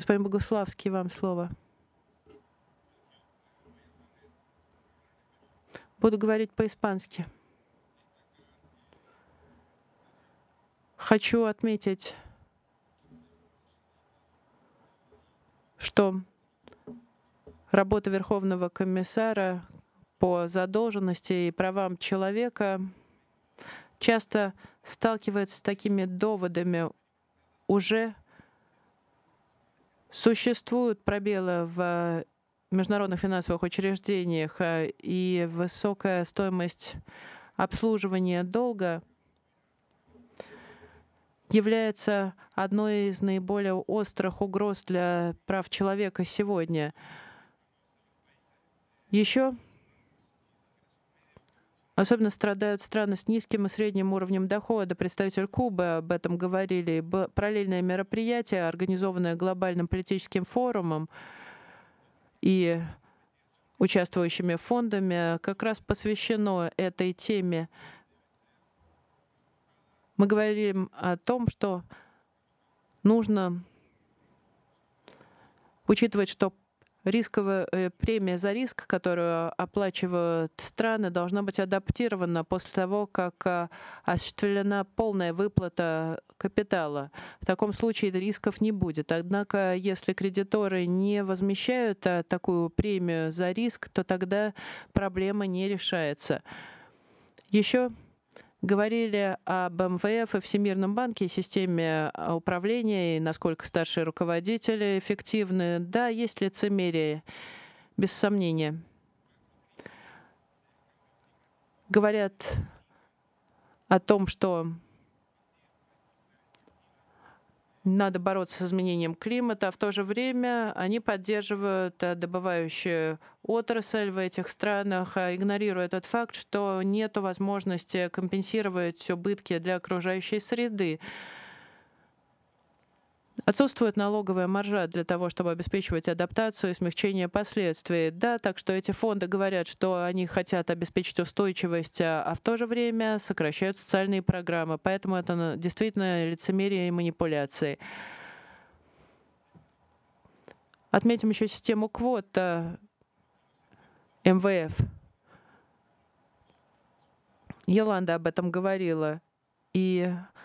Господин Богуславский, вам слово. Буду говорить по-испански. Хочу отметить, что работа Верховного комиссара по задолженности и правам человека часто сталкивается с такими доводами. Уже существуют пробелы в международных финансовых учреждениях, и высокая стоимость обслуживания долга является одной из наиболее острых угроз для прав человека сегодня. Еще особенно страдают страны с низким и средним уровнем дохода. Представитель Кубы об этом говорили. Параллельное мероприятие, организованное глобальным политическим форумом и участвующими фондами, как раз посвящено этой теме. Мы говорим о том, что нужно учитывать, что рисковая премия за риск, которую оплачивают страны, должна быть адаптирована после того, как осуществлена полная выплата капитала. В таком случае рисков не будет. Однако, если кредиторы не возмещают такую премию за риск, то тогда проблема не решается. Еще говорили об МВФ и Всемирном банке, и системе управления, и насколько старшие руководители эффективны. Да, есть лицемерие, без сомнения. Говорят о том, что надо бороться с изменением климата, а в то же время они поддерживают добывающую отрасль в этих странах, игнорируя тот факт, что нет возможности компенсировать убытки для окружающей среды. Отсутствует налоговая маржа для того, чтобы обеспечивать адаптацию и смягчение последствий. Да, так что эти фонды говорят, что они хотят обеспечить устойчивость, а в то же время сокращают социальные программы. Поэтому это действительно лицемерие и манипуляции. Отметим еще систему квот МВФ. Йоланда об этом говорила. И